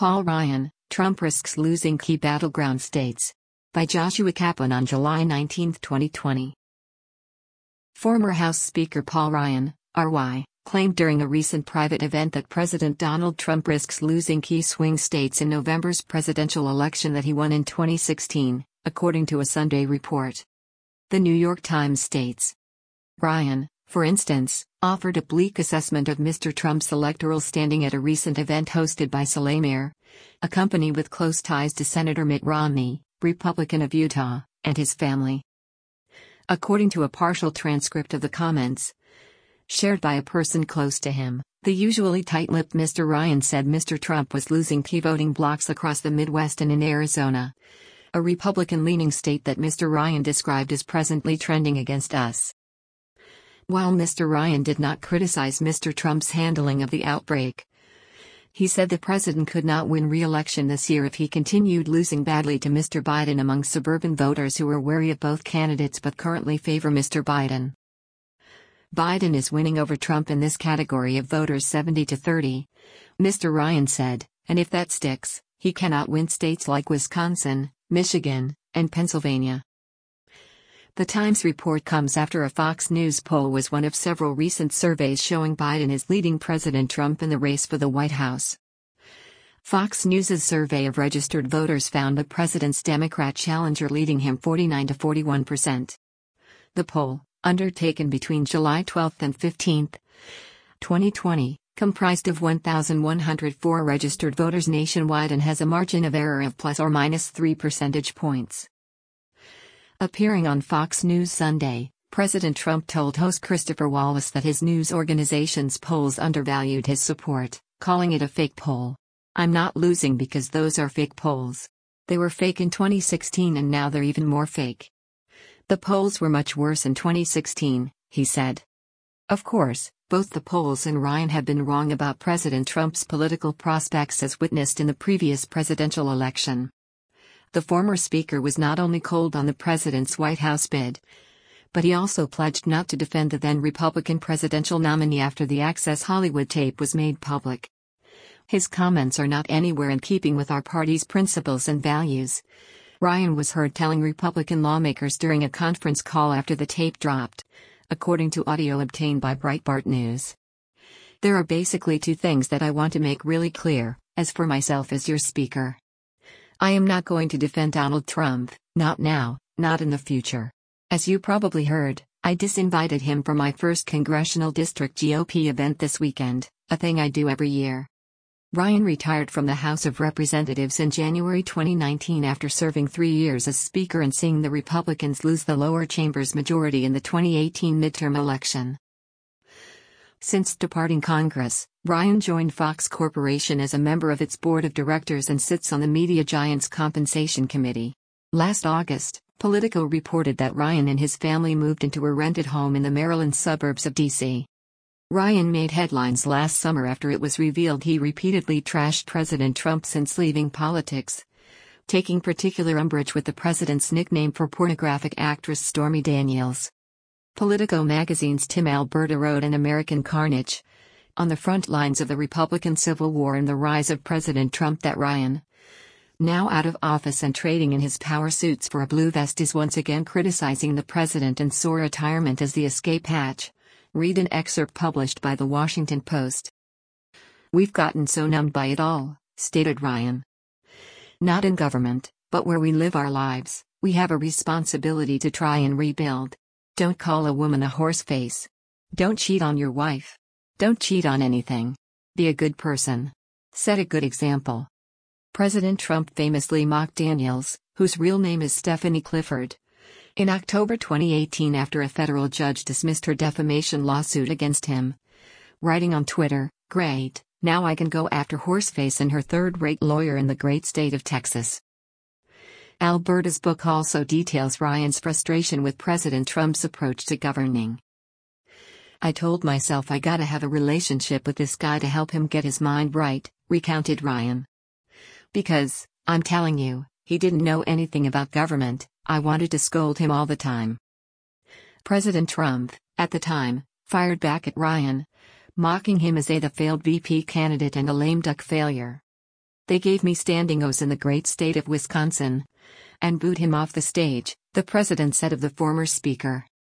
Paul Ryan, Trump risks losing key battleground states. By Joshua Kaplan on July 19, 2020. Former House Speaker Paul Ryan, RY, claimed during a recent private event that President Donald Trump risks losing key swing states in November's presidential election that he won in 2016, according to a Sunday report. The New York Times states. Ryan, for instance, offered a bleak assessment of Mr. Trump's electoral standing at a recent event hosted by Salamir, a company with close ties to Senator Mitt Romney, Republican of Utah, and his family. According to a partial transcript of the comments, shared by a person close to him, the usually tight-lipped Mr. Ryan said Mr. Trump was losing key voting blocks across the Midwest and in Arizona, a Republican-leaning state that Mr. Ryan described as presently trending against us. While Mr. Ryan did not criticize Mr. Trump's handling of the outbreak, he said the president could not win re-election this year if he continued losing badly to Mr. Biden among suburban voters who are wary of both candidates but currently favor Mr. Biden. Biden is winning over Trump in this category of voters 70-30, Mr. Ryan said, and if that sticks, he cannot win states like Wisconsin, Michigan, and Pennsylvania. The Times report comes after a Fox News poll was one of several recent surveys showing Biden is leading President Trump in the race for the White House. Fox News's survey of registered voters found the president's Democrat challenger leading him 49-41%. The poll, undertaken between July 12 and 15, 2020, comprised of 1,104 registered voters nationwide and has a margin of error of plus or minus 3 percentage points. Appearing on Fox News Sunday, President Trump told host Christopher Wallace that his news organization's polls undervalued his support, calling it a fake poll. "I'm not losing because those are fake polls. They were fake in 2016 and now they're even more fake. The polls were much worse in 2016, he said. Of course, both the polls and Ryan have been wrong about President Trump's political prospects as witnessed in the previous presidential election. The former speaker was not only cold on the president's White House bid, but he also pledged not to defend the then Republican presidential nominee after the Access Hollywood tape was made public. His comments are not anywhere in keeping with our party's principles and values, Ryan was heard telling Republican lawmakers during a conference call after the tape dropped, according to audio obtained by Breitbart News. There are basically two things that I want to make really clear, as for myself as your speaker. I am not going to defend Donald Trump, not now, not in the future. As you probably heard, I disinvited him from my first congressional district GOP event this weekend, a thing I do every year. Ryan retired from the House of Representatives in January 2019 after serving 3 years as Speaker and seeing the Republicans lose the lower chamber's majority in the 2018 midterm election. Since departing Congress, Ryan joined Fox Corporation as a member of its board of directors and sits on the media giant's compensation committee. Last August, Politico reported that Ryan and his family moved into a rented home in the Maryland suburbs of D.C. Ryan made headlines last summer after it was revealed he repeatedly trashed President Trump since leaving politics, taking particular umbrage with the president's nickname for pornographic actress Stormy Daniels. Politico magazine's Tim Alberta wrote in American Carnage, on the front lines of the Republican Civil War and the rise of President Trump, that Ryan, now out of office and trading in his power suits for a blue vest, is once again criticizing the president and saw retirement as the escape hatch. Read an excerpt published by The Washington Post. We've gotten so numbed by it all, stated Ryan. Not in government, but where we live our lives, we have a responsibility to try and rebuild. Don't call a woman a horseface. Don't cheat on your wife. Don't cheat on anything. Be a good person. Set a good example. President Trump famously mocked Daniels, whose real name is Stephanie Clifford, in October 2018 after a federal judge dismissed her defamation lawsuit against him, writing on Twitter, "Great, now I can go after Horseface and her third-rate lawyer in the great state of Texas." Alberta's book also details Ryan's frustration with President Trump's approach to governing. I told myself I gotta have a relationship with this guy to help him get his mind right, recounted Ryan. Because, I'm telling you, he didn't know anything about government, I wanted to scold him all the time. President Trump, at the time, fired back at Ryan, mocking him as the failed VP candidate and a lame duck failure. They gave me standing O's in the great state of Wisconsin. And booed him off the stage, the president said of the former speaker.